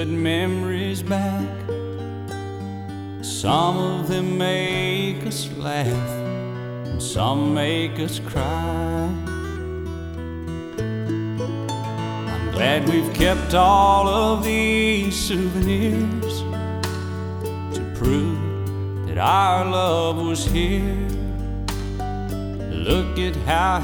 good memories back. Some of them make us laugh, and some make us cry. I'm glad we've kept all of these souvenirs to prove that our love was here. Look at how